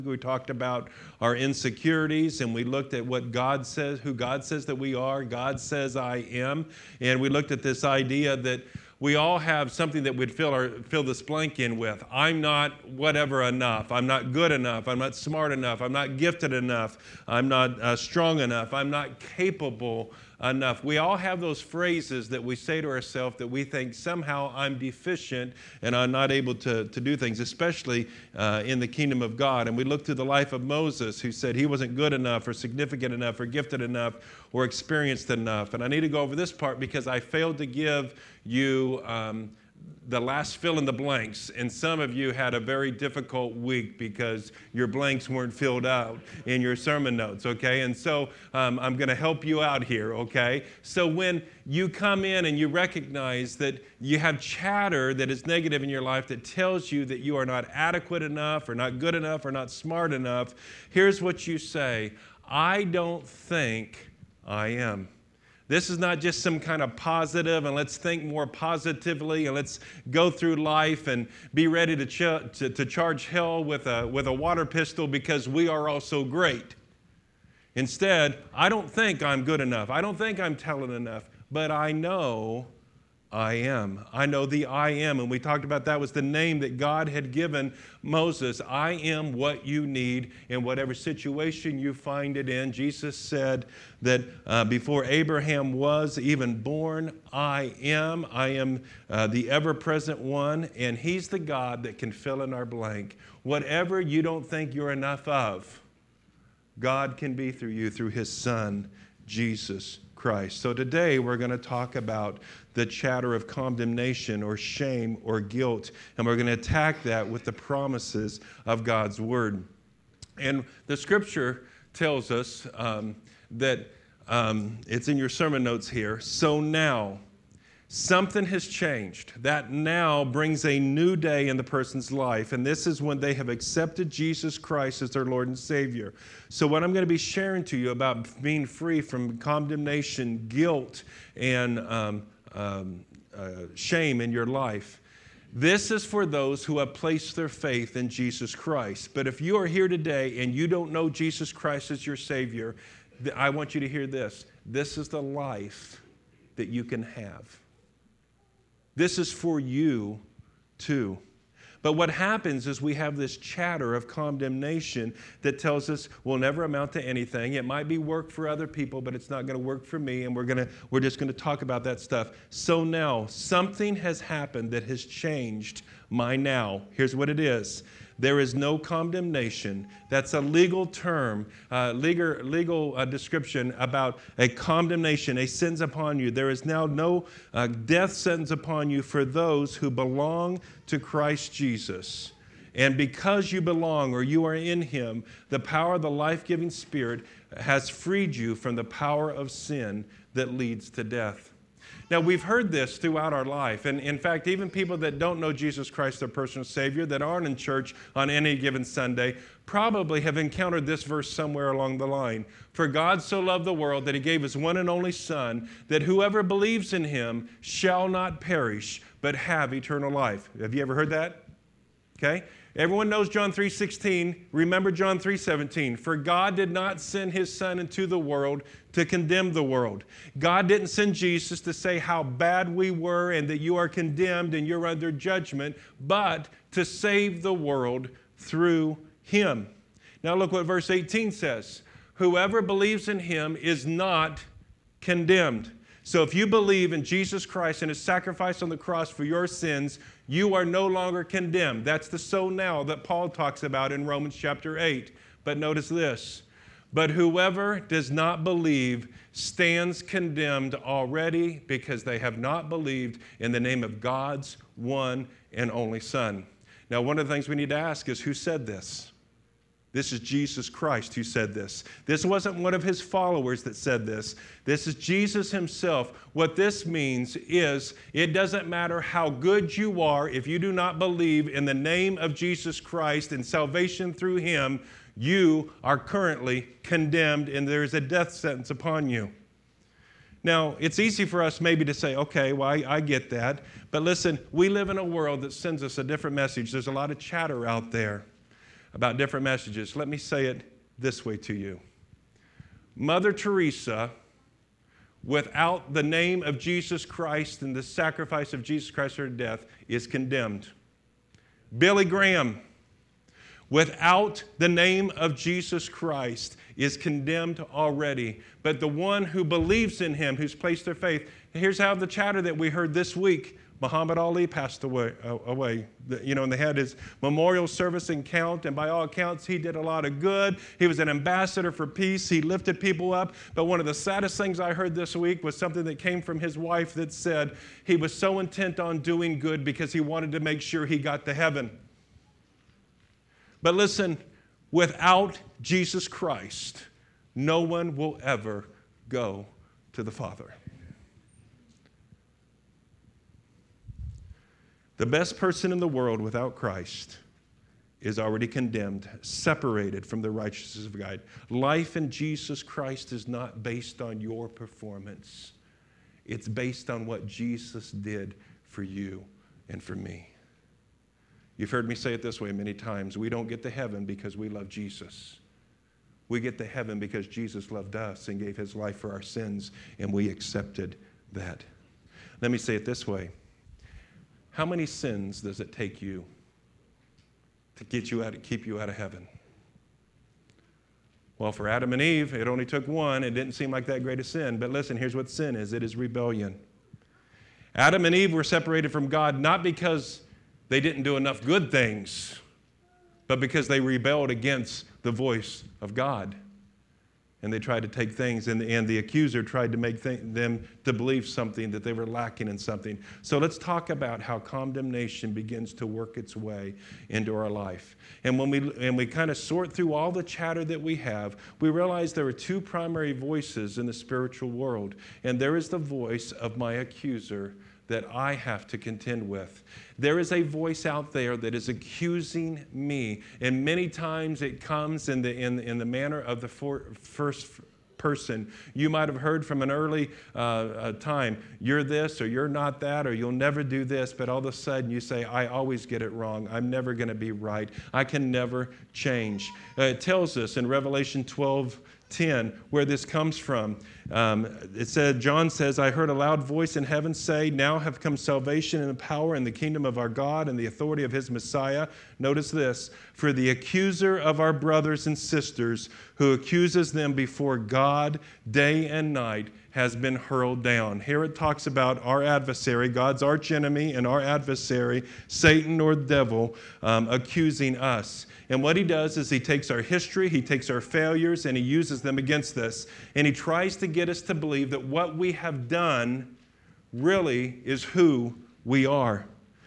We talked about our insecurities, and we looked at what God says, who God says that we are. God says, I am. And we looked at this idea that we all have something that we'd fill this blank in with. I'm not whatever enough. I'm not good enough. I'm not smart enough. I'm not gifted enough. I'm not strong enough. I'm not capable enough. We all have those phrases that we say to ourselves that we think somehow I'm deficient and I'm not able to do things, especially in the kingdom of God. And we look through the life of Moses, who said he wasn't good enough or significant enough or gifted enough or experienced enough. And I need to go over this part because I failed to give you the last fill in the blanks, and some of you had a very difficult week because your blanks weren't filled out in your sermon notes, okay? And so I'm going to help you out here, okay? So when you come in and you recognize that you have chatter that is negative in your life that tells you that you are not adequate enough or not good enough or not smart enough, here's what you say: I don't think I am. This is not just some kind of positive, and let's think more positively, and let's go through life and be ready to charge hell with a water pistol because we are all so great. Instead, I don't think I'm good enough. I don't think I'm talented enough, but I know I am. I know the I am, and we talked about that was the name that God had given Moses. I am what you need in whatever situation you find it in. Jesus said that before Abraham was even born, I am. I am the ever-present one, and he's the God that can fill in our blank. Whatever you don't think you're enough of, God can be through you, through his Son, Jesus Christ. So today we're going to talk about the chatter of condemnation or shame or guilt, and we're going to attack that with the promises of God's Word. And the Scripture tells us that it's in your sermon notes here. So now, something has changed. That now brings a new day in the person's life, and this is when they have accepted Jesus Christ as their Lord and Savior. So what I'm going to be sharing to you about being free from condemnation, guilt, and shame in your life, this is for those who have placed their faith in Jesus Christ. But if you are here today and you don't know Jesus Christ as your Savior, I want you to hear this. This is the life that you can have. This is for you too. But what happens is we have this chatter of condemnation that tells us we'll never amount to anything. It might be work for other people, but it's not going to work for me, and we're just going to talk about that stuff. So now, something has happened that has changed my now. Here's what it is. There is no condemnation. That's a legal term, legal description about a condemnation, a sentence upon you. There is now no death sentence upon you for those who belong to Christ Jesus. And because you belong or you are in him, the power of the life-giving Spirit has freed you from the power of sin that leads to death. Now, we've heard this throughout our life, and in fact, even people that don't know Jesus Christ, their personal Savior, that aren't in church on any given Sunday, probably have encountered this verse somewhere along the line. For God so loved the world that he gave his one and only Son, that whoever believes in him shall not perish, but have eternal life. Have you ever heard that? Okay. Everyone knows John 3:16. Remember John 3:17. For God did not send his Son into the world to condemn the world. God didn't send Jesus to say how bad we were and that you are condemned and you're under judgment, but to save the world through him. Now look what verse 18 says. Whoever believes in him is not condemned. So if you believe in Jesus Christ and his sacrifice on the cross for your sins, you are no longer condemned. That's the so now that Paul talks about in Romans chapter 8. But notice this. But whoever does not believe stands condemned already because they have not believed in the name of God's one and only Son. Now, one of the things we need to ask is, who said this? This is Jesus Christ who said this. This wasn't one of his followers that said this. This is Jesus himself. What this means is it doesn't matter how good you are, if you do not believe in the name of Jesus Christ and salvation through him, you are currently condemned and there is a death sentence upon you. Now, it's easy for us maybe to say, okay, well, I get that. But listen, we live in a world that sends us a different message. There's a lot of chatter out there. about different messages. Let me say it this way to you. Mother Teresa, without the name of Jesus Christ and the sacrifice of Jesus Christ for her death, is condemned. Billy Graham, without the name of Jesus Christ, is condemned already. But the one who believes in him, who's placed their faith, here's how the chatter that we heard this week. Muhammad Ali passed away. And they had his memorial service in Count, and by all accounts, he did a lot of good. He was an ambassador for peace. He lifted people up. But one of the saddest things I heard this week was something that came from his wife that said he was so intent on doing good because he wanted to make sure he got to heaven. But listen, without Jesus Christ, no one will ever go to the Father. The best person in the world without Christ is already condemned, separated from the righteousness of God. Life in Jesus Christ is not based on your performance. It's based on what Jesus did for you and for me. You've heard me say it this way many times. We don't get to heaven because we love Jesus. We get to heaven because Jesus loved us and gave his life for our sins, and we accepted that. Let me say it this way. How many sins does it take you to keep you out of heaven? Well, for Adam and Eve, it only took one. It didn't seem like that great a sin. But listen, here's what sin is. It is rebellion. Adam and Eve were separated from God not because they didn't do enough good things, but because they rebelled against the voice of God. And they tried to take things, and the accuser tried to make them to believe something, that they were lacking in something. So let's talk about how condemnation begins to work its way into our life. And when we kind of sort through all the chatter that we have, we realize there are two primary voices in the spiritual world. And there is the voice of my accuser that I have to contend with. There is a voice out there that is accusing me, and many times it comes in the manner of the first person. You might have heard from an early time, you're this or you're not that, or you'll never do this, but all of a sudden you say, I always get it wrong. I'm never going to be right. I can never change. It tells us in Revelation 12:10 where this comes from. It said, John says, I heard a loud voice in heaven say, now have come salvation and the power and the kingdom of our God and the authority of his Messiah. Notice this, for the accuser of our brothers and sisters who accuses them before God day and night has been hurled down. Here it talks about our adversary, God's archenemy and our adversary, Satan or devil, accusing us. And what he does is he takes our history, he takes our failures, and he uses them against us. And he tries to get us to believe that what we have done really is who we are.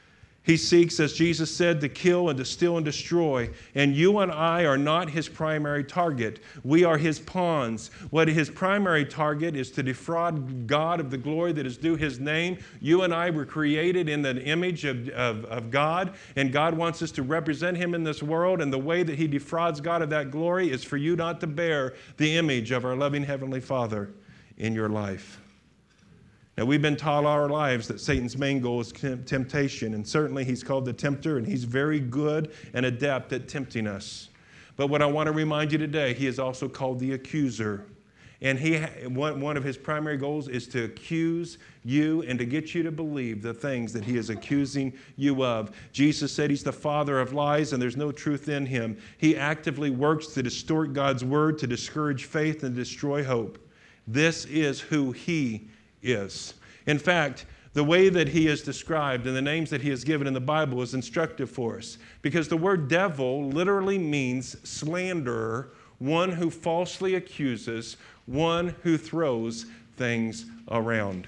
He seeks, as Jesus said, to kill and to steal and destroy. And you and I are not his primary target. We are his pawns. What his primary target is to defraud God of the glory that is due his name. You and I were created in the image of God, and God wants us to represent him in this world. And the way that he defrauds God of that glory is for you not to bear the image of our loving Heavenly Father in your life. Now, we've been taught all our lives that Satan's main goal is temptation, and certainly he's called the tempter, and he's very good and adept at tempting us. But what I want to remind you today, he is also called the accuser. And one of his primary goals is to accuse you and to get you to believe the things that he is accusing you of. Jesus said he's the father of lies and there's no truth in him. He actively works to distort God's word, to discourage faith and destroy hope. This is who he is. In fact, the way that he is described and the names that he has given in the Bible is instructive for us, because the word devil literally means slanderer, one who falsely accuses, one who throws things around.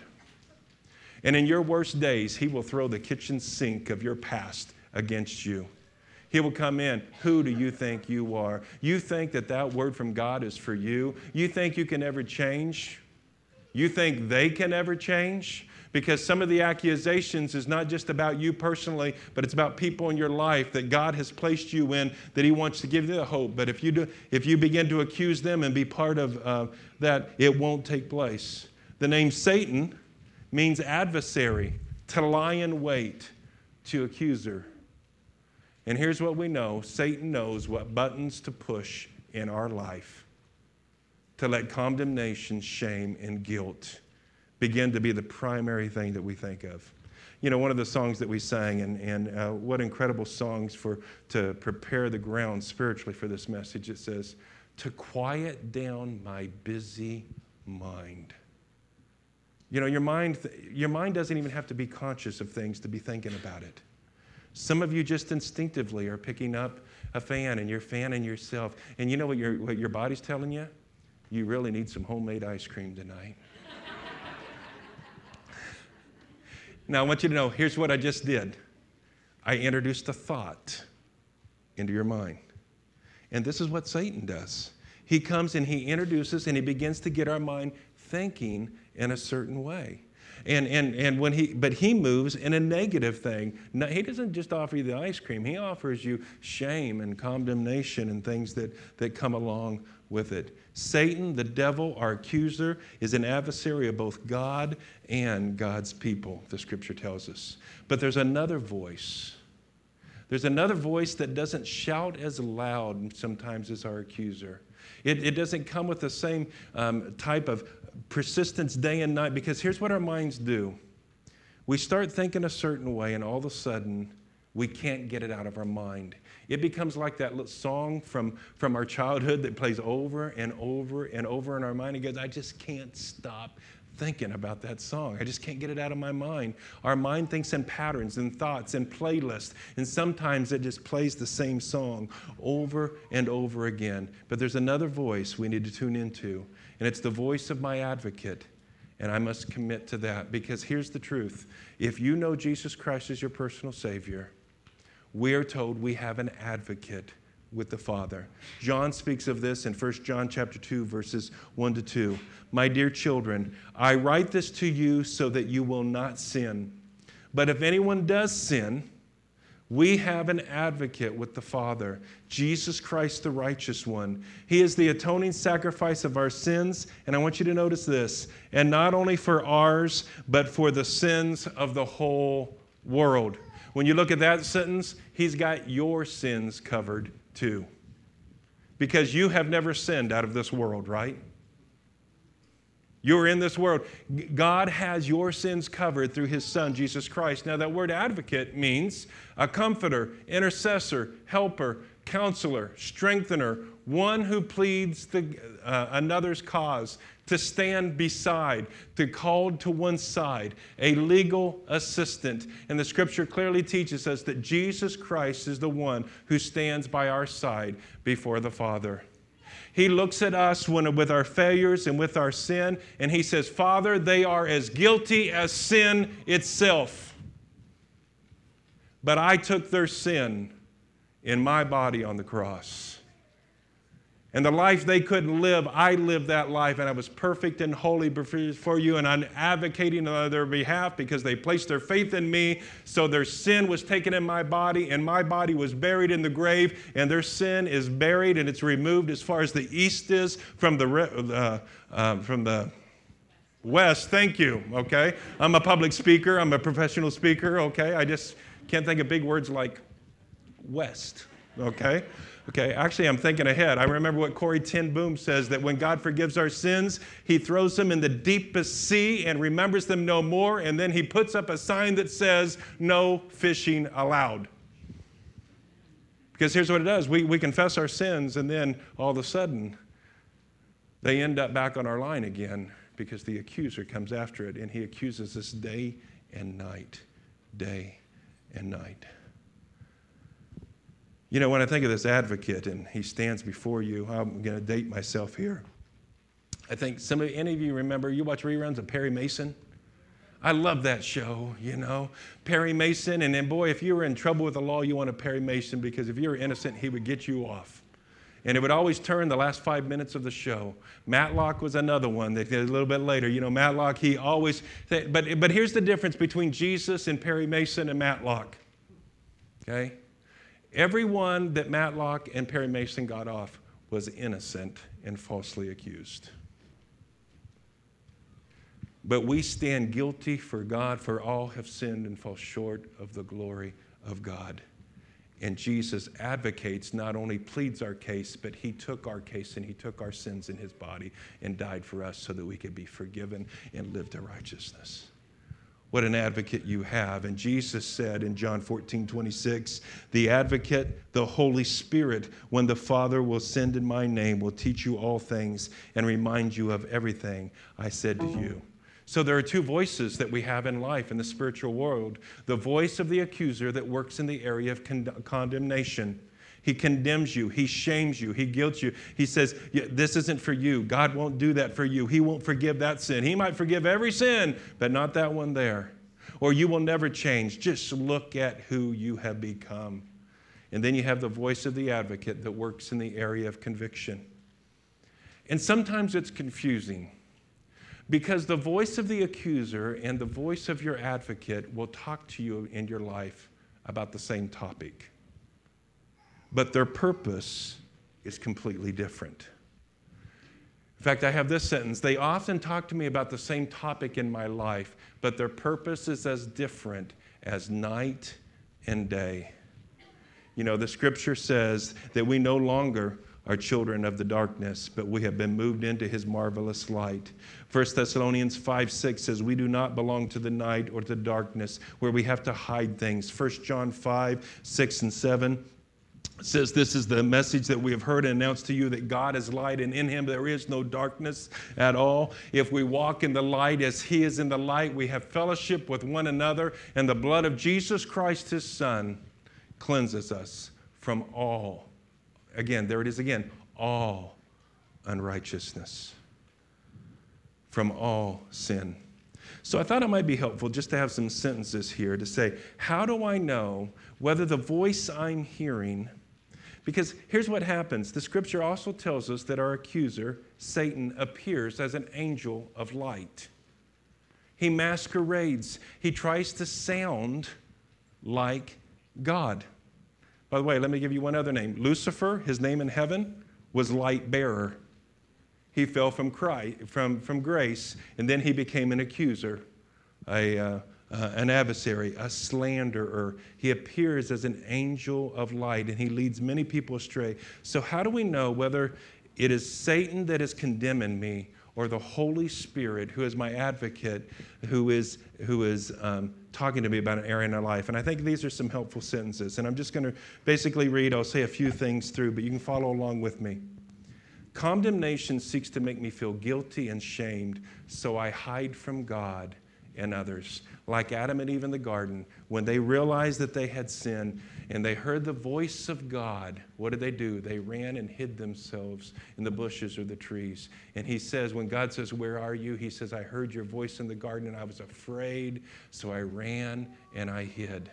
And in your worst days, he will throw the kitchen sink of your past against you. He will come in. Who do you think you are? You think that word from God is for you? You think you can ever change? You think they can ever change? Because some of the accusations is not just about you personally, but it's about people in your life that God has placed you in, that he wants to give you the hope. But if you begin to accuse them and be part of that, it won't take place. The name Satan means adversary, to lie in wait, to accuser. And here's what we know. Satan knows what buttons to push in our life to let condemnation, shame, and guilt begin to be the primary thing that we think of. You know, one of the songs that we sang, and what incredible songs to prepare the ground spiritually for this message. It says, to quiet down my busy mind. You know, your mind doesn't even have to be conscious of things to be thinking about it. Some of you just instinctively are picking up a fan and you're fanning yourself. And you know what your body's telling you? You really need some homemade ice cream tonight. Now, I want you to know, here's what I just did. I introduced a thought into your mind. And this is what Satan does. He comes and he introduces and he begins to get our mind thinking in a certain way. But he moves in a negative thing. No, he doesn't just offer you the ice cream. He offers you shame and condemnation and things that come along with it. Satan, the devil, our accuser, is an adversary of both God and God's people, the scripture tells us. But there's another voice. There's another voice that doesn't shout as loud sometimes as our accuser. It doesn't come with the same type of persistence day and night, because here's what our minds do. We start thinking a certain way, and all of a sudden, we can't get it out of our mind. It becomes like that little song from our childhood that plays over and over and over in our mind. It goes, I just can't stop thinking about that song. I just can't get it out of my mind. Our mind thinks in patterns and thoughts and playlists, and sometimes it just plays the same song over and over again. But there's another voice we need to tune into, and it's the voice of my advocate, and I must commit to that, because here's the truth. If you know Jesus Christ as your personal Savior, we are told we have an advocate with the Father. John speaks of this in 1 John chapter 2, verses 1 to 2. My dear children, I write this to you so that you will not sin. But if anyone does sin, we have an advocate with the Father, Jesus Christ, the righteous one. He is the atoning sacrifice of our sins. And I want you to notice this. And not only for ours, but for the sins of the whole world. When you look at that sentence, he's got your sins covered too. Because you have never sinned out of this world, right? You're in this world. God has your sins covered through his Son, Jesus Christ. Now, that word advocate means a comforter, intercessor, helper, counselor, strengthener, one who pleads another's cause, to stand beside, to call to one side, a legal assistant. And the scripture clearly teaches us that Jesus Christ is the one who stands by our side before the Father. He looks at us with our failures and with our sin, and he says, Father, they are as guilty as sin itself. But I took their sin in my body on the cross. And the life they couldn't live, I lived that life, and I was perfect and holy before you, and I'm advocating on their behalf because they placed their faith in me, so their sin was taken in my body, and my body was buried in the grave, and their sin is buried, and it's removed as far as the east is from the west. Thank you, okay? I'm a public speaker. I'm a professional speaker, okay? I just can't think of big words like west, okay? Okay, actually, I'm thinking ahead. I remember what Corrie ten Boom says, that when God forgives our sins, he throws them in the deepest sea and remembers them no more, and then he puts up a sign that says, no fishing allowed. Because here's what it does. We confess our sins, and then all of a sudden, they end up back on our line again because the accuser comes after it, and he accuses us day and night, day and night. You know, when I think of this advocate and he stands before you, I'm going to date myself here. I think any of you remember, you watch reruns of Perry Mason? I love that show, you know. Perry Mason, and then boy, if you were in trouble with the law, you wanted Perry Mason, because if you were innocent, he would get you off. And it would always turn the last 5 minutes of the show. Matlock was another one that did a little bit later. You know, Matlock, he always, but here's the difference between Jesus and Perry Mason and Matlock, okay? Everyone that Matlock and Perry Mason got off was innocent and falsely accused. But we stand guilty for God, for all have sinned and fall short of the glory of God. And Jesus advocates, not only pleads our case, but he took our case and he took our sins in his body and died for us so that we could be forgiven and live to righteousness. What an advocate you have. And Jesus said in John 14:26, the advocate, the Holy Spirit, when the Father will send in my name, will teach you all things and remind you of everything I said to you. So there are two voices that we have in life in the spiritual world. The voice of the accuser that works in the area of condemnation. He condemns you. He shames you. He guilts you. He says, this isn't for you. God won't do that for you. He won't forgive that sin. He might forgive every sin, but not that one there. Or you will never change. Just look at who you have become. And then you have the voice of the advocate that works in the area of conviction. And sometimes it's confusing because the voice of the accuser and the voice of your advocate will talk to you in your life about the same topic. But their purpose is completely different. In fact, I have this sentence. They often talk to me about the same topic in my life, but their purpose is as different as night and day. You know, the scripture says that we no longer are children of the darkness, but we have been moved into his marvelous light. 1 Thessalonians 5:6 says, we do not belong to the night or to the darkness where we have to hide things. 1 John 5:6 and 7 says, this is the message that we have heard and announced to you, that God is light and in him there is no darkness at all. If we walk in the light as he is in the light, we have fellowship with one another, and the blood of Jesus Christ, his Son, cleanses us from all, again, there it is again, all unrighteousness, from all sin. So I thought it might be helpful just to have some sentences here to say, how do I know whether the voice I'm hearing, because here's what happens. The scripture also tells us that our accuser, Satan, appears as an angel of light. He masquerades. He tries to sound like God. By the way, let me give you one other name. Lucifer, his name in heaven was light bearer. He fell from grace, and then he became an accuser, an adversary, a slanderer. He appears as an angel of light, and he leads many people astray. So how do we know whether it is Satan that is condemning me or the Holy Spirit, who is my advocate, who is talking to me about an area in our life? And I think these are some helpful sentences. And I'm just going to basically read. I'll say a few things through, but you can follow along with me. Condemnation seeks to make me feel guilty and shamed, so I hide from God and others. Like Adam and Eve in the garden, when they realized that they had sinned and they heard the voice of God, what did they do? They ran and hid themselves in the bushes or the trees. And he says, when God says, where are you? He says, I heard your voice in the garden and I was afraid, so I ran and I hid.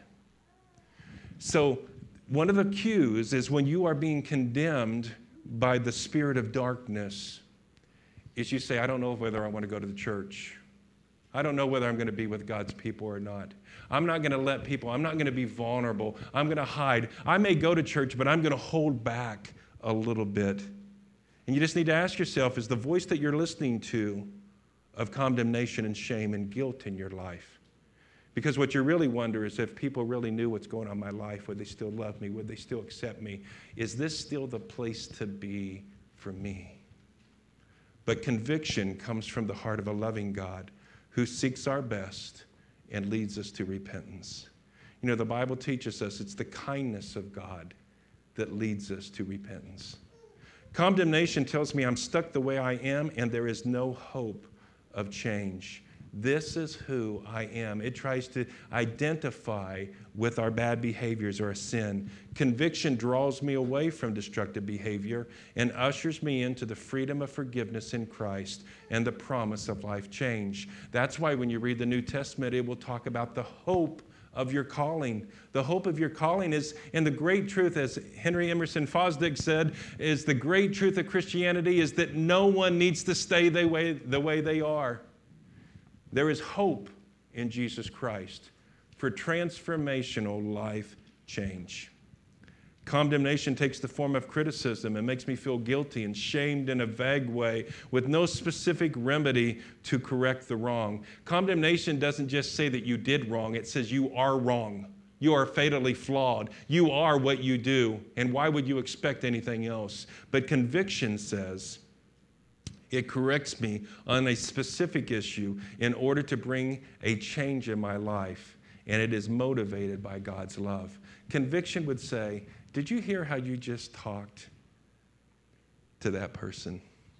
So one of the cues is when you are being condemned by the spirit of darkness, is you say, I don't know whether I want to go to the church. I don't know whether I'm going to be with God's people or not. I'm not going to let people, I'm not going to be vulnerable. I'm going to hide. I may go to church, but I'm going to hold back a little bit. And you just need to ask yourself, is the voice that you're listening to of condemnation and shame and guilt in your life? Because what you really wonder is, if people really knew what's going on in my life, would they still love me? Would they still accept me? Is this still the place to be for me? But conviction comes from the heart of a loving God who seeks our best and leads us to repentance. You know, the Bible teaches us it's the kindness of God that leads us to repentance. Condemnation tells me I'm stuck the way I am and there is no hope of change. This is who I am. It tries to identify with our bad behaviors or a sin. Conviction draws me away from destructive behavior and ushers me into the freedom of forgiveness in Christ and the promise of life change. That's why when you read the New Testament, it will talk about the hope of your calling. The hope of your calling is, and the great truth, as Henry Emerson Fosdick said, is the great truth of Christianity is that no one needs to stay the way they are. There is hope in Jesus Christ for transformational life change. Condemnation takes the form of criticism and makes me feel guilty and shamed in a vague way with no specific remedy to correct the wrong. Condemnation doesn't just say that you did wrong, it says you are wrong. You are fatally flawed. You are what you do, and why would you expect anything else? But conviction says, it corrects me on a specific issue in order to bring a change in my life, and it is motivated by God's love. Conviction would say, did you hear how you just talked to that person?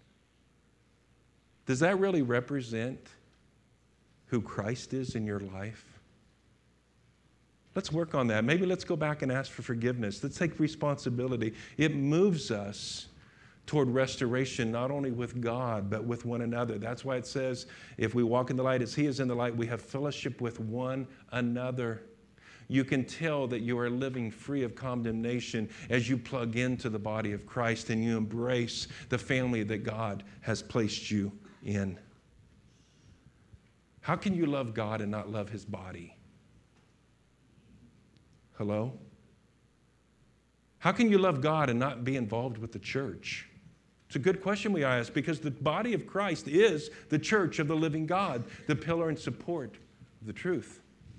Does that really represent who Christ is in your life? Let's work on that. Maybe let's go back and ask for forgiveness. Let's take responsibility. It moves us toward restoration, not only with God, but with one another. That's why it says, if we walk in the light as He is in the light, we have fellowship with one another. You can tell that you are living free of condemnation as you plug into the body of Christ and you embrace the family that God has placed you in. How can you love God and not love His body? Hello? How can you love God and not be involved with the church? It's a good question we ask, because the body of Christ is the church of the living God, the pillar and support of the truth.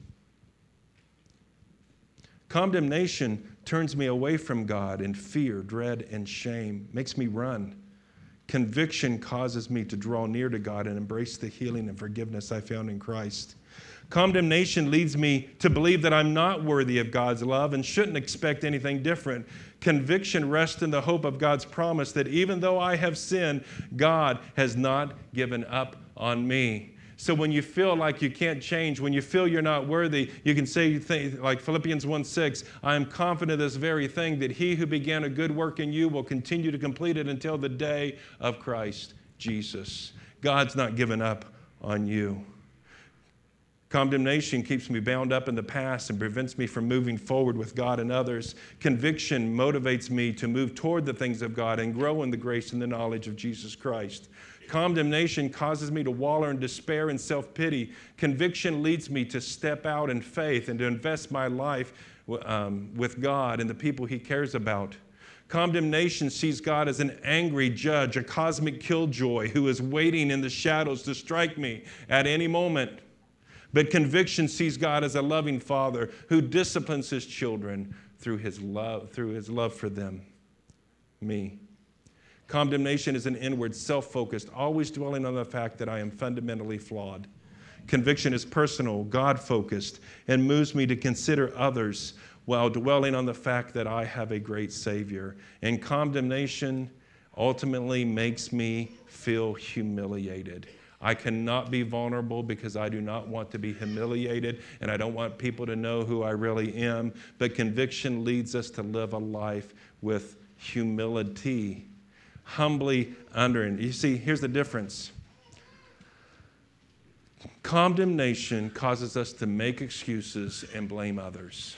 Condemnation turns me away from God in fear, dread, and shame, makes me run. Conviction causes me to draw near to God and embrace the healing and forgiveness I found in Christ. Condemnation leads me to believe that I'm not worthy of God's love and shouldn't expect anything different. Conviction rests in the hope of God's promise that even though I have sinned, God has not given up on me. So when you feel like you can't change, when you feel you're not worthy, you can say like Philippians 1:6, I am confident of this very thing, that He who began a good work in you will continue to complete it until the day of Christ Jesus. God's not given up on you. Condemnation keeps me bound up in the past and prevents me from moving forward with God and others. Conviction motivates me to move toward the things of God and grow in the grace and the knowledge of Jesus Christ. Condemnation causes me to wallow in despair and self-pity. Conviction leads me to step out in faith and to invest my life with God and the people He cares about. Condemnation sees God as an angry judge, a cosmic killjoy who is waiting in the shadows to strike me at any moment. But conviction sees God as a loving Father who disciplines His children through His love for them, me. Condemnation is an inward, self-focused, always dwelling on the fact that I am fundamentally flawed. Conviction is personal, God-focused, and moves me to consider others while dwelling on the fact that I have a great Savior. And condemnation ultimately makes me feel humiliated. I cannot be vulnerable because I do not want to be humiliated, and I don't want people to know who I really am. But conviction leads us to live a life with humility, humbly under. And you see, here's the difference. Condemnation causes us to make excuses and blame others.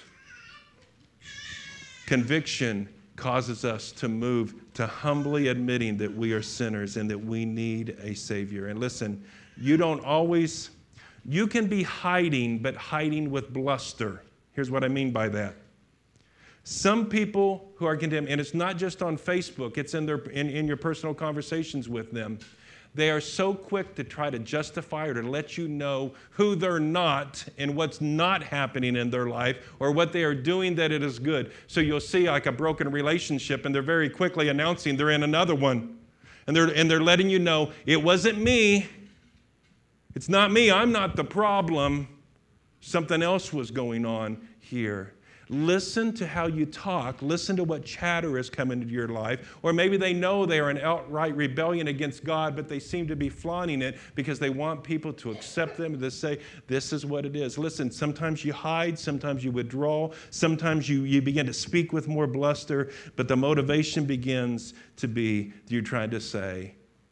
Conviction causes us to move to humbly admitting that we are sinners and that we need a Savior. And listen, you can be hiding, but hiding with bluster. Here's what I mean by that. Some people who are condemned, and it's not just on Facebook, it's in your personal conversations with them. They are so quick to try to justify or to let you know who they're not and what's not happening in their life or what they are doing that it is good. So you'll see like a broken relationship and they're very quickly announcing they're in another one. And they're letting you know, it wasn't me. It's not me. I'm not the problem. Something else was going on here. Listen to how you talk. Listen to what chatter is coming into your life. Or maybe they know they are in outright rebellion against God, but they seem to be flaunting it because they want people to accept them and to say, this is what it is. Listen, sometimes you hide, sometimes you withdraw, sometimes you begin to speak with more bluster, but the motivation begins to be you're trying to say,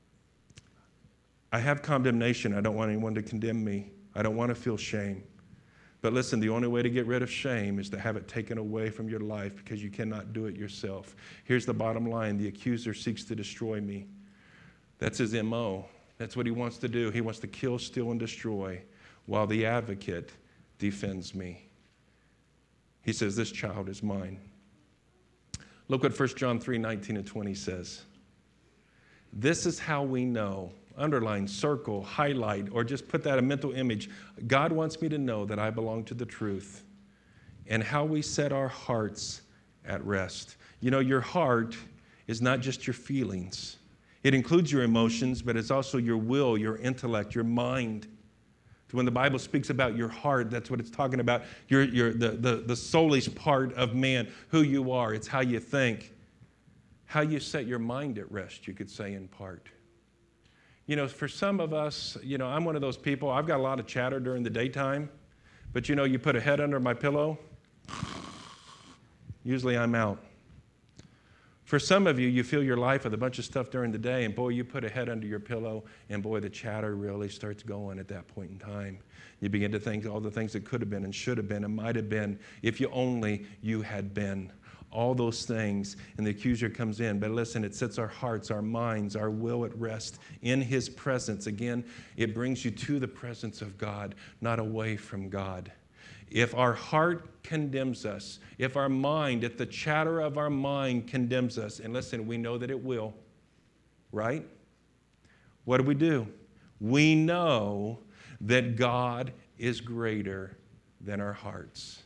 I have condemnation. I don't want anyone to condemn me. I don't want to feel shame. But listen, the only way to get rid of shame is to have it taken away from your life because you cannot do it yourself. Here's the bottom line. The accuser seeks to destroy me. That's his MO. That's what he wants to do. He wants to kill, steal, and destroy while the advocate defends me. He says, this child is mine. Look what 1 John 3:19 and 20 says. This is how we know. Underline, circle, highlight, or just put that a mental image. God wants me to know that I belong to the truth. and how we set our hearts at rest. You know, your heart is not just your feelings. It includes your emotions, but it's also your will, your intellect, your mind. When the Bible speaks about your heart, that's what it's talking about. The soulish part of man, who you are. It's how you think. How you set your mind at rest, you could say in part. You know, for some of us, you know, I'm one of those people, I've got a lot of chatter during the daytime, but you know, you put a head under my pillow, usually I'm out. For some of you, you fill your life with a bunch of stuff during the day, and boy, you put a head under your pillow, and boy, the chatter really starts going at that point in time. You begin to think all the things that could have been and should have been and might have been if you only you had been. All those things, and the accuser comes in. But listen, it sets our hearts, our minds, our will at rest in his presence. Again, it brings you to the presence of God, not away from God. If our heart condemns us, if our mind, if the chatter of our mind condemns us, and listen, we know that it will, right? What do? We know that God is greater than our hearts.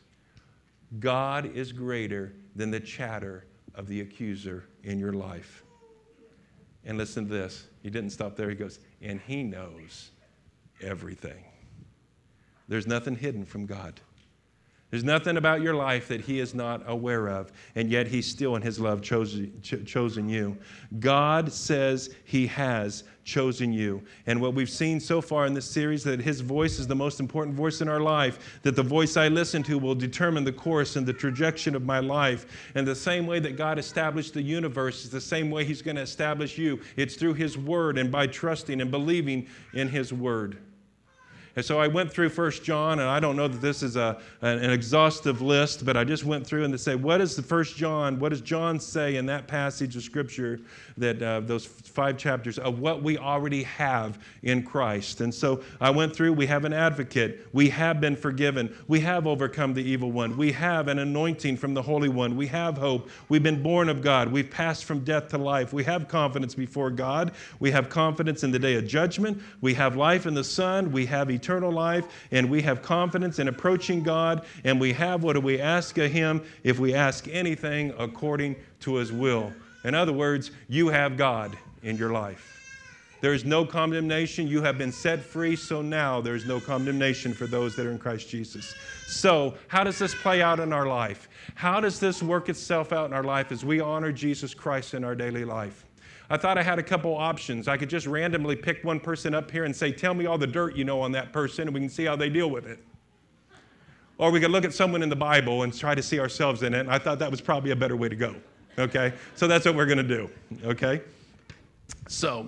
God is greater than the chatter of the accuser in your life. And listen to this. He didn't stop there. He goes, and he knows everything. There's nothing hidden from God. There's nothing about your life that he is not aware of, and yet he's still in his love chosen you. God says he has chosen you. And what we've seen so far in this series, that his voice is the most important voice in our life, that the voice I listen to will determine the course and the trajectory of my life. And the same way that God established the universe is the same way he's going to establish you. It's through his word and by trusting and believing in his word. And so I went through 1 John, and I don't know that this is an exhaustive list, but I just went through and to say, what does John say in that passage of Scripture, that those 5 chapters of what we already have in Christ? And so I went through, we have an advocate, we have been forgiven, we have overcome the evil one, we have an anointing from the Holy One, we have hope, we've been born of God, we've passed from death to life, we have confidence before God, we have confidence in the day of judgment, we have life in the Son, we have eternal life, and we have confidence in approaching God, and we have what do we ask of him if we ask anything according to his will. In other words, you have God in your life. There is no condemnation. You have been set free, so now there is no condemnation for those that are in Christ Jesus. So how does this play out in our life? How does this work itself out in our life as we honor Jesus Christ in our daily life? I thought I had a couple options. I could just randomly pick one person up here and say, tell me all the dirt you know on that person, and we can see how they deal with it. Or we could look at someone in the Bible and try to see ourselves in it, and I thought that was probably a better way to go, okay? So that's what we're going to do, okay? So,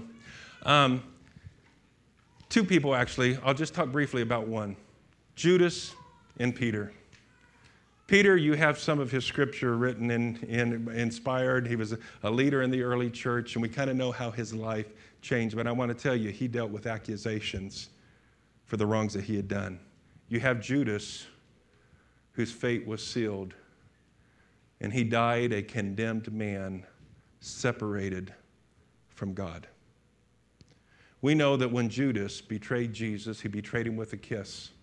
2 people actually. I'll just talk briefly about one. Judas and Peter. Peter, you have some of his scripture written and inspired. He was a leader in the early church, and we kind of know how his life changed. But I want to tell you, he dealt with accusations for the wrongs that he had done. You have Judas, whose fate was sealed, and he died a condemned man, separated from God. We know that when Judas betrayed Jesus, he betrayed him with a kiss.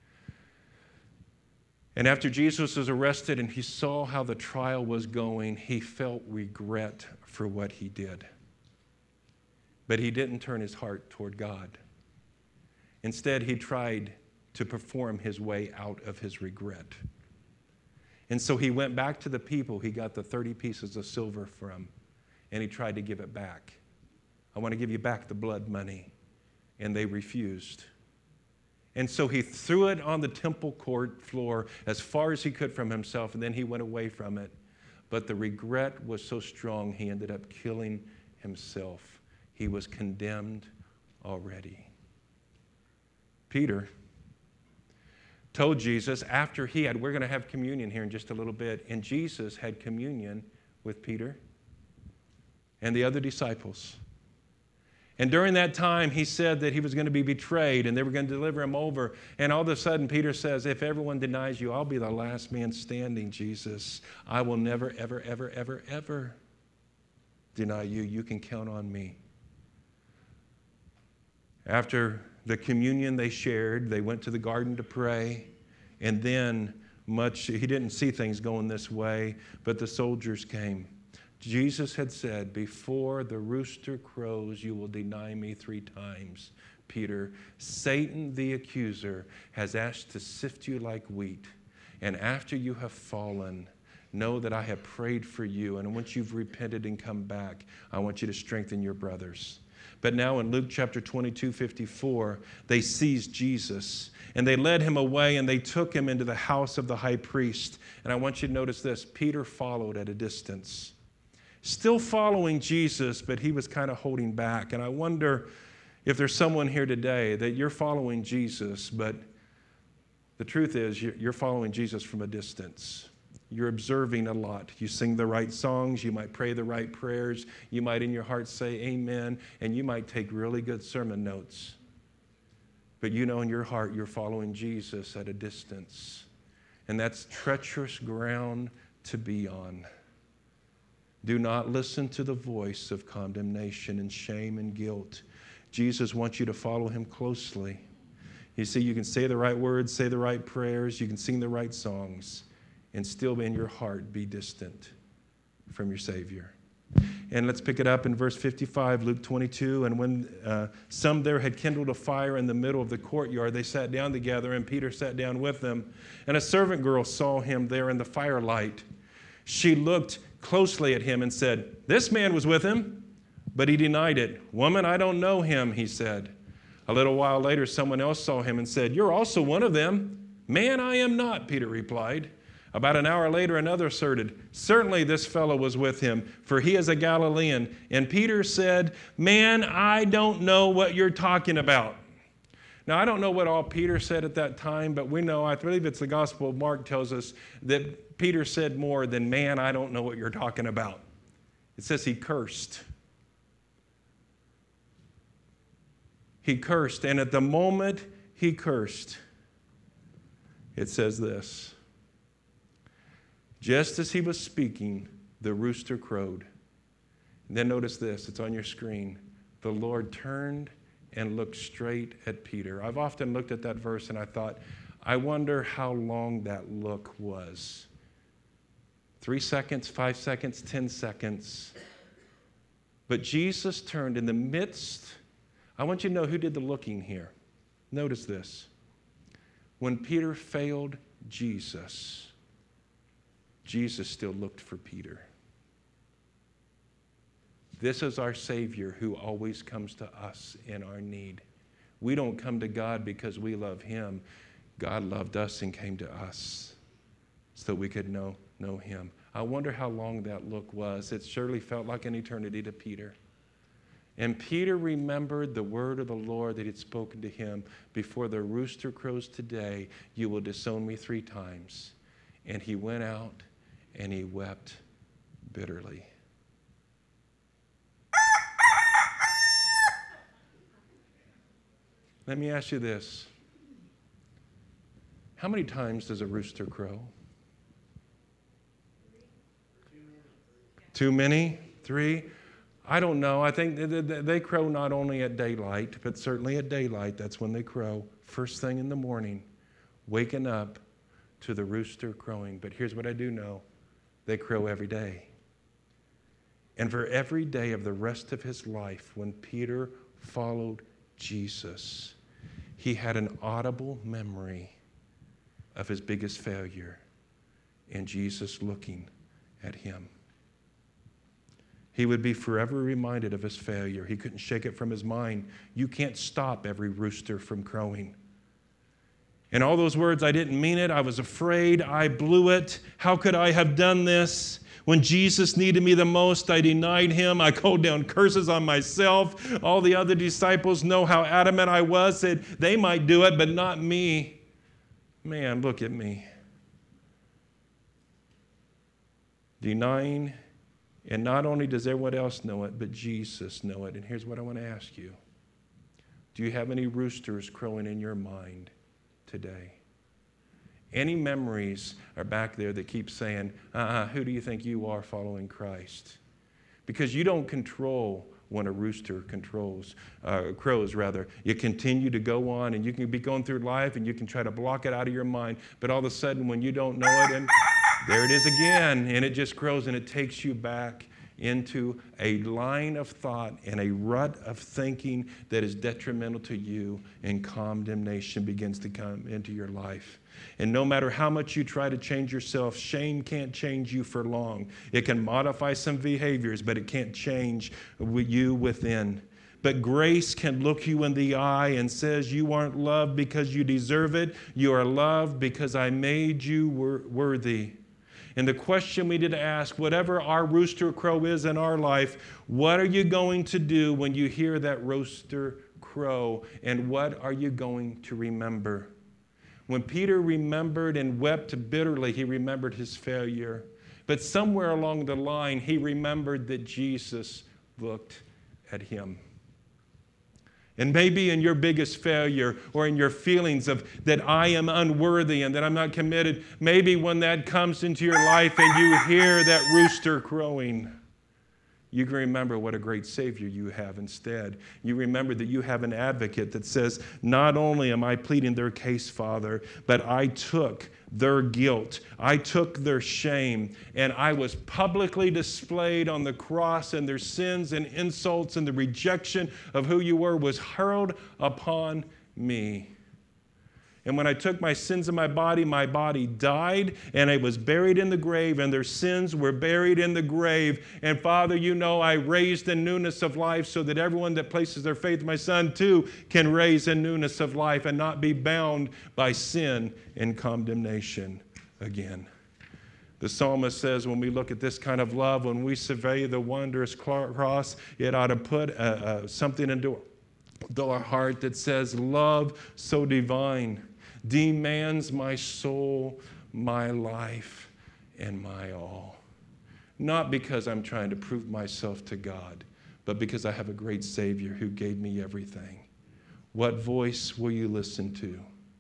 And after Jesus was arrested and he saw how the trial was going, he felt regret for what he did. But he didn't turn his heart toward God. Instead, he tried to perform his way out of his regret. And so he went back to the people he got the 30 pieces of silver from, and he tried to give it back. I want to give you back the blood money. And they refused. And so he threw it on the temple court floor as far as he could from himself, and then he went away from it. But the regret was so strong, he ended up killing himself. He was condemned already. Peter told Jesus after we're going to have communion here in just a little bit, and Jesus had communion with Peter and the other disciples. And during that time, he said that he was going to be betrayed and they were going to deliver him over. And all of a sudden, Peter says, if everyone denies you, I'll be the last man standing, Jesus. I will never, ever, ever, ever, ever deny you. You can count on me. After the communion they shared, they went to the garden to pray. And then much. He didn't see things going this way, but the soldiers came. Jesus had said, before the rooster crows, you will deny me 3 times. Peter, Satan the accuser has asked to sift you like wheat. And after you have fallen, know that I have prayed for you. And once you've repented and come back, I want you to strengthen your brothers. But now in Luke chapter 22:54, they seized Jesus and they led him away and they took him into the house of the high priest. And I want you to notice this. Peter followed at a distance. Still following Jesus, but he was kind of holding back. And I wonder if there's someone here today that you're following Jesus, but the truth is you're following Jesus from a distance. You're observing a lot. You sing the right songs. You might pray the right prayers. You might in your heart say amen, and you might take really good sermon notes. But you know in your heart you're following Jesus at a distance. And that's treacherous ground to be on. Do not listen to the voice of condemnation and shame and guilt. Jesus wants you to follow him closely. You see, you can say the right words, say the right prayers, you can sing the right songs, and still in your heart be distant from your Savior. And let's pick it up in verse 55, Luke 22. And when some there had kindled a fire in the middle of the courtyard, they sat down together, and Peter sat down with them. And a servant girl saw him there in the firelight. She looked closely at him and said, "This man was with him." But he denied it. "Woman, I don't know him," he said. A little while later, someone else saw him and said, "You're also one of them." "Man, I am not," Peter replied. About an hour later, another asserted, "Certainly this fellow was with him, for he is a Galilean." And Peter said, "Man, I don't know what you're talking about." Now, I don't know what all Peter said at that time, but we know, I believe it's the Gospel of Mark tells us that Peter said more than, "Man, I don't know what you're talking about." It says he cursed. He cursed, and at the moment he cursed, it says this. Just as he was speaking, the rooster crowed. And then notice this, it's on your screen. The Lord turned and looked straight at Peter. I've often looked at that verse and I thought, I wonder how long that look was. 3 seconds, 5 seconds, 10 seconds. But Jesus turned in the midst. I want you to know who did the looking here. Notice this. When Peter failed Jesus, Jesus still looked for Peter. This is our Savior who always comes to us in our need. We don't come to God because we love him. God loved us and came to us so that we could know him. I wonder how long that look was. It surely felt like an eternity to Peter. And Peter remembered the word of the Lord that had spoken to him. Before the rooster crows today, you will disown me 3 times. And he went out and he wept bitterly. Let me ask you this. How many times does a rooster crow? Too many? 3? I don't know. I think they crow not only at daylight, but certainly at daylight. That's when they crow. First thing in the morning, waking up to the rooster crowing. But here's what I do know. They crow every day. And for every day of the rest of his life, when Peter followed Jesus, he had an audible memory of his biggest failure and Jesus looking at him. He would be forever reminded of his failure. He couldn't shake it from his mind. You can't stop every rooster from crowing. And all those words, I didn't mean it. I was afraid. I blew it. How could I have done this? When Jesus needed me the most, I denied him. I called down curses on myself. All the other disciples know how adamant I was, said they might do it, but not me. Man, look at me. Denying, and not only does everyone else know it, but Jesus know it. And here's what I want to ask you. Do you have any roosters crowing in your mind today? Any memories are back there that keep saying, who do you think you are following Christ? Because you don't control when a rooster crows rather. You continue to go on, and you can be going through life and you can try to block it out of your mind, but all of a sudden when you don't know it, and there it is again, and it just crows, and it takes you back into a line of thought and a rut of thinking that is detrimental to you, and condemnation begins to come into your life. And no matter how much you try to change yourself, shame can't change you for long. It can modify some behaviors, but it can't change you within. But grace can look you in the eye and says, you aren't loved because you deserve it. You are loved because I made you worthy. And the question we need to ask, whatever our rooster crow is in our life, what are you going to do when you hear that rooster crow? And what are you going to remember? When Peter remembered and wept bitterly, he remembered his failure. But somewhere along the line, he remembered that Jesus looked at him. And maybe in your biggest failure, or in your feelings of that I am unworthy and that I'm not committed, maybe when that comes into your life and you hear that rooster crowing, you can remember what a great Savior you have instead. You remember that you have an advocate that says, not only am I pleading their case, Father, but I took their guilt, I took their shame, and I was publicly displayed on the cross, and their sins and insults and the rejection of who you were was hurled upon me. And when I took my sins in my body died, and it was buried in the grave, and their sins were buried in the grave. And Father, you know I raised in newness of life so that everyone that places their faith in my Son too can raise in newness of life and not be bound by sin and condemnation again. The psalmist says when we look at this kind of love, when we survey the wondrous cross, it ought to put something into our heart that says, love so divine demands my soul, my life, and my all. Not because I'm trying to prove myself to God, but because I have a great Savior who gave me everything. What voice will you listen to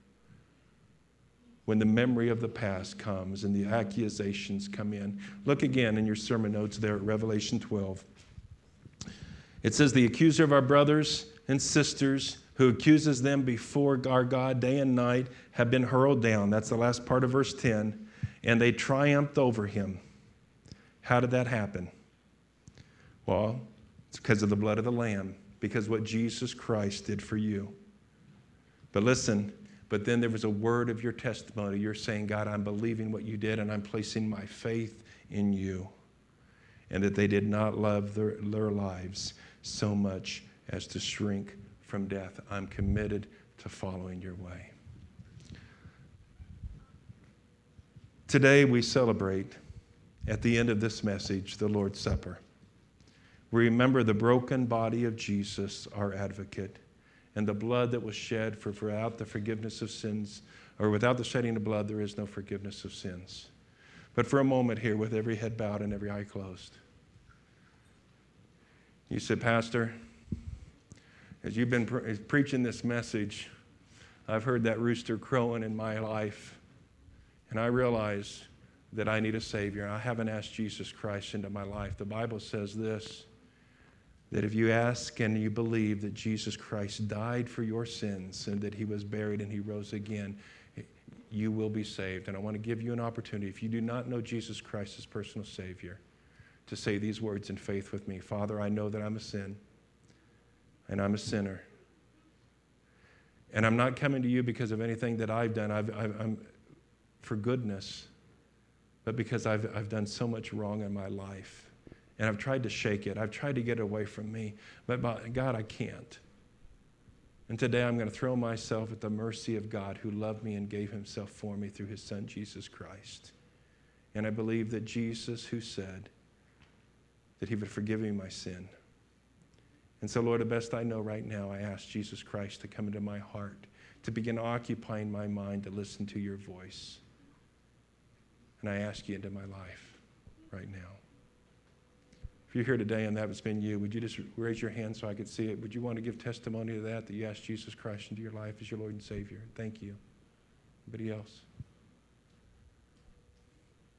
when the memory of the past comes and the accusations come in? Look again in your sermon notes there at Revelation 12. It says, the accuser of our brothers and sisters who accuses them before our God day and night have been hurled down. That's the last part of verse 10. And they triumphed over him. How did that happen? Well, it's because of the blood of the Lamb, because what Jesus Christ did for you. But listen, but then there was a word of your testimony. You're saying, God, I'm believing what you did, and I'm placing my faith in you. And that they did not love their lives so much as to shrink from death. I'm committed to following your way. Today we celebrate, at the end of this message, the Lord's Supper. We remember the broken body of Jesus, our advocate, and the blood that was shed for without the forgiveness of sins, or without the shedding of blood, there is no forgiveness of sins. But for a moment here, with every head bowed and every eye closed, you said, Pastor, as you've been preaching this message, I've heard that rooster crowing in my life, and I realize that I need a Savior. I haven't asked Jesus Christ into my life. The Bible says this, that if you ask and you believe that Jesus Christ died for your sins and that he was buried and he rose again, you will be saved. And I want to give you an opportunity, if you do not know Jesus Christ as personal Savior, to say these words in faith with me. Father, I know that I'm a sin. And I'm a sinner. And I'm not coming to you because of anything that I've done. I'm for goodness, but because I've done so much wrong in my life. And I've tried to shake it. I've tried to get it away from me. But God, I can't. And today I'm going to throw myself at the mercy of God who loved me and gave himself for me through his Son, Jesus Christ. And I believe that Jesus, who said that he would forgive me my sin. And so, Lord, the best I know right now, I ask Jesus Christ to come into my heart, to begin occupying my mind to listen to your voice. And I ask you into my life right now. If you're here today and that has been you, would you just raise your hand so I could see it? Would you want to give testimony to that you asked Jesus Christ into your life as your Lord and Savior? Thank you. Anybody else?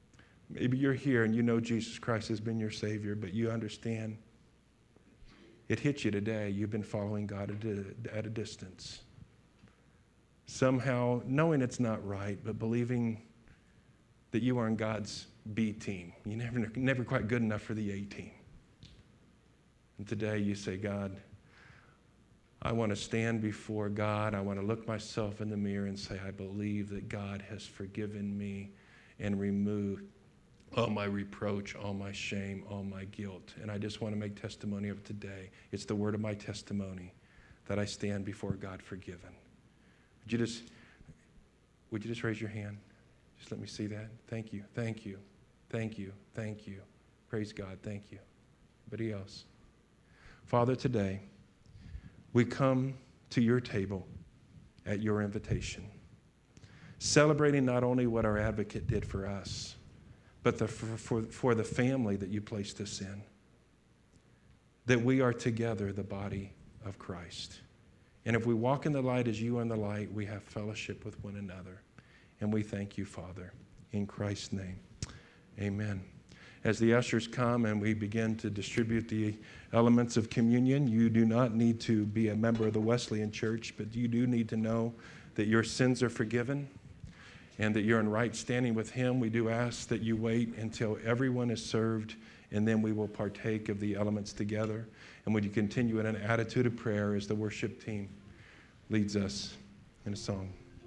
Maybe you're here and you know Jesus Christ has been your Savior, but you understand it hit you today. You've been following God at a distance. Somehow knowing it's not right, but believing that you are in God's B team. You're never quite good enough for the A team. And today you say, God, I want to stand before God. I want to look myself in the mirror and say, I believe that God has forgiven me and removed all my reproach, all my shame, all my guilt. And I just want to make testimony of it today. It's the word of my testimony that I stand before God forgiven. Would you just raise your hand? Just let me see that. Thank you, thank you, thank you, thank you. Praise God, thank you. Anybody else? Father, today, we come to your table at your invitation, celebrating not only what our advocate did for us, but for the family that you placed us in, that we are together the body of Christ. And if we walk in the light as you are in the light, we have fellowship with one another. And we thank you, Father, in Christ's name. Amen. As the ushers come and we begin to distribute the elements of communion, you do not need to be a member of the Wesleyan Church, but you do need to know that your sins are forgiven and that you're in right standing with him. We do ask that you wait until everyone is served, and then we will partake of the elements together. And would you continue in an attitude of prayer as the worship team leads us in a song.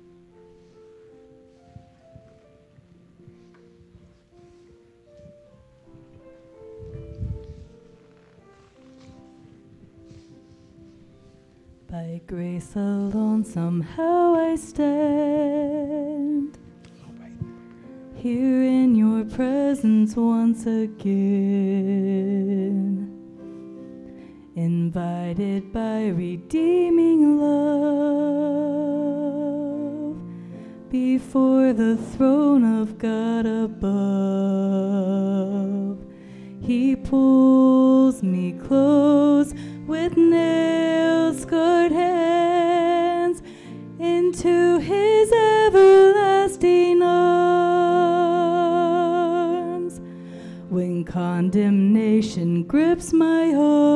By grace alone somehow I stand here in your presence once again, invited by redeeming love before the throne of God above. He pulls me close with nail-scarred hands into his everlasting arms. When condemnation grips my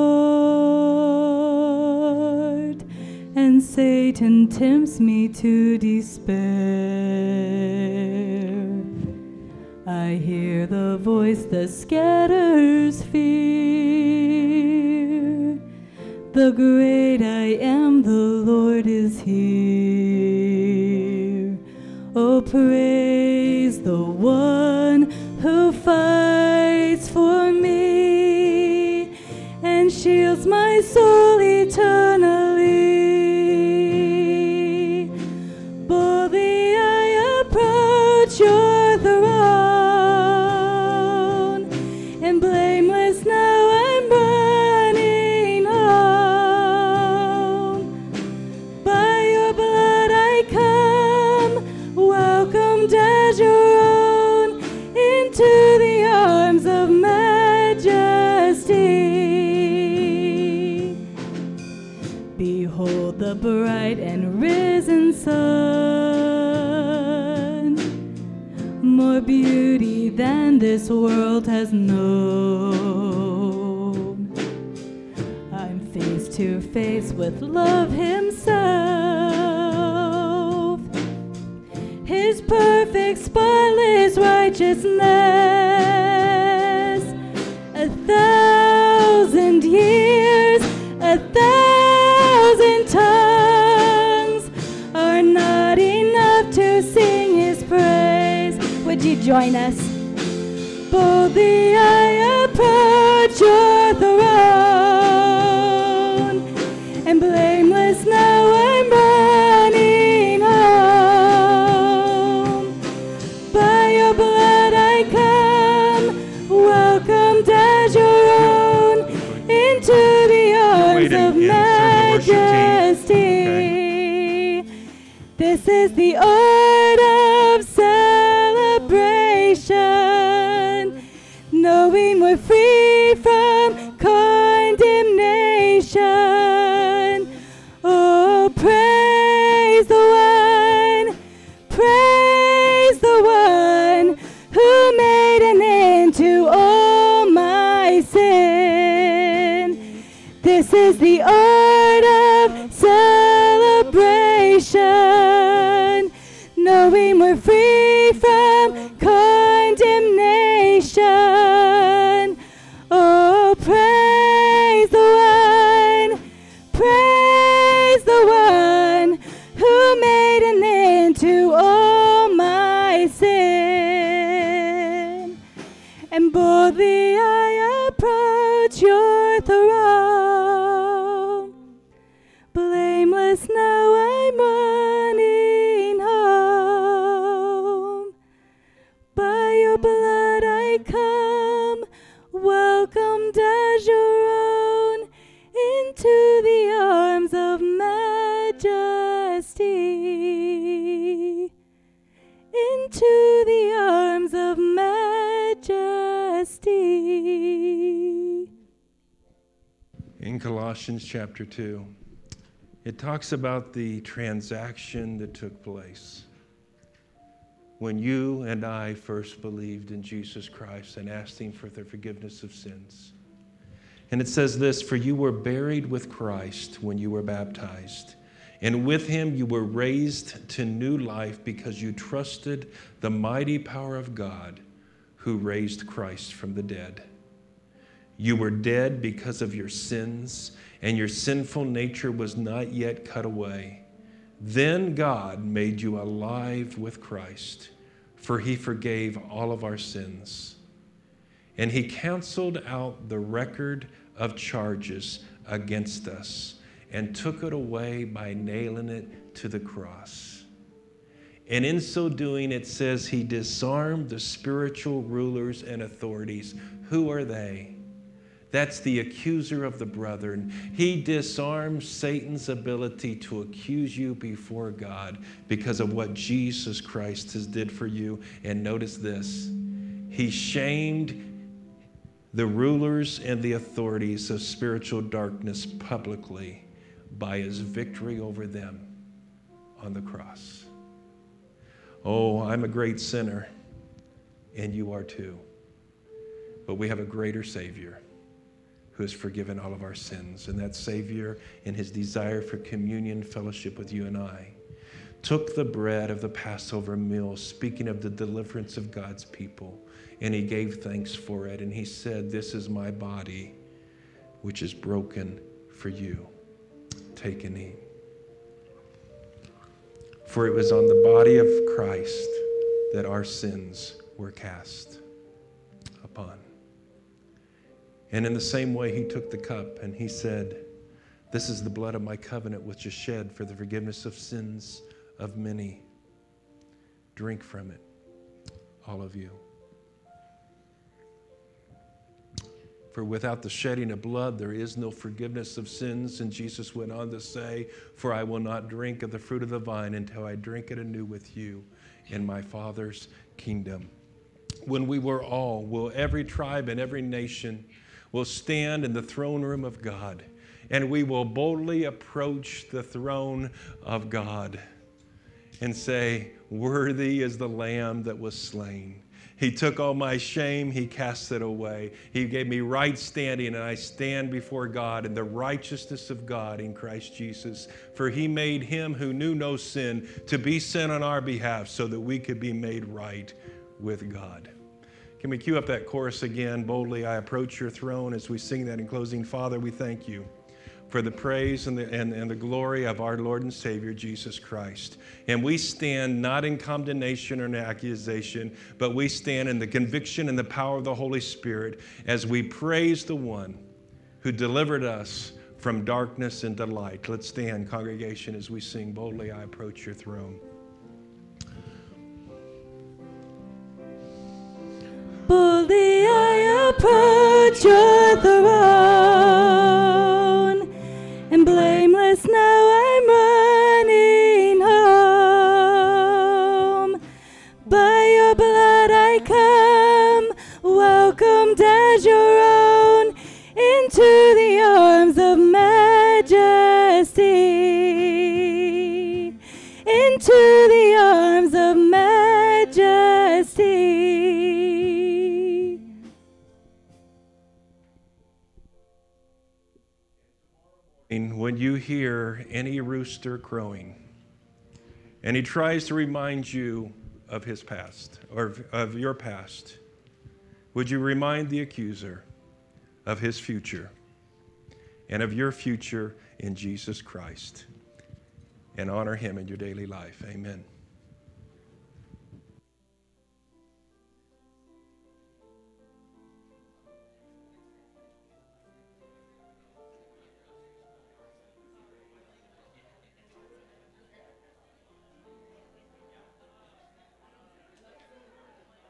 heart and Satan tempts me to despair, I hear the voice that scatters fear. The great I am, the Lord is here. Oh, praise the one who fights for me and shields my soul eternally. Boldly I approach your throne, and blameless now I'm running home. By your blood I come, welcomed as your own, into the arms of majesty. Behold the bright and risen sun, more beauty than this world has known. I'm face to face with love himself, his perfect spotless righteousness. 1,000 years, 1,000 tongues are not enough to sing his praise. Would you join us? Boldly I approach your throne, and blameless now I'm running home. By your blood I come, welcomed as your own, into the arms of majesty. This is the art of celebration, knowing we're free from condemnation. Oh, praise the one who made an end to all my sin. This is art of celebration, knowing we're free from condemnation. Oh, praise the one who made an end to all my sin. And boldly I approach your throne. Blameless now I'm running home. By your blood I come, welcomed as your own, into the arms of majesty. Into the arms of majesty. In Colossians chapter 2, it talks about the transaction that took place when you and I first believed in Jesus Christ and asked Him for the forgiveness of sins. And it says this, for you were buried with Christ when you were baptized, and with Him you were raised to new life because you trusted the mighty power of God who raised Christ from the dead. You were dead because of your sins, and your sinful nature was not yet cut away. Then God made you alive with Christ, for He forgave all of our sins. And He canceled out the record of charges against us and took it away by nailing it to the cross. And in so doing, it says He disarmed the spiritual rulers and authorities. Who are they? That's the accuser of the brethren. He disarms Satan's ability to accuse you before God because of what Jesus Christ has did for you. And notice this, He shamed the rulers and the authorities of spiritual darkness publicly by His victory over them on the cross. Oh, I'm a great sinner, and you are too. But we have a greater Savior who has forgiven all of our sins. And that Savior, in His desire for communion, fellowship with you and I, took the bread of the Passover meal, speaking of the deliverance of God's people, and He gave thanks for it. And He said, this is my body, which is broken for you. Take and eat. For it was on the body of Christ that our sins were cast upon. And in the same way, He took the cup and He said, this is the blood of my covenant, which is shed for the forgiveness of sins of many. Drink from it, all of you. For without the shedding of blood, there is no forgiveness of sins. And Jesus went on to say, for I will not drink of the fruit of the vine until I drink it anew with you in my Father's kingdom. When we were all, will every tribe and every nation will stand in the throne room of God, and we will boldly approach the throne of God and say, worthy is the Lamb that was slain. He took all my shame, He cast it away. He gave me right standing, and I stand before God in the righteousness of God in Christ Jesus. For He made Him who knew no sin to be sin on our behalf so that we could be made right with God. Can we cue up that chorus again? Boldly I approach your throne as we sing that in closing. Father, we thank you for the praise and the glory of our Lord and Savior, Jesus Christ. And we stand not in condemnation or in accusation, but we stand in the conviction and the power of the Holy Spirit as we praise the one who delivered us from darkness into light. Let's stand, congregation, as we sing, Boldly I Approach Your Throne. Boldly I approach your throne, and blameless now I'm running home. By your blood I come, welcomed as your own, into the arms of majesty, into the arms of majesty. when you hear any rooster crowing and he tries to remind you of his past or of your past, would you remind the accuser of his future and of your future in Jesus Christ and honor him in your daily life? Amen.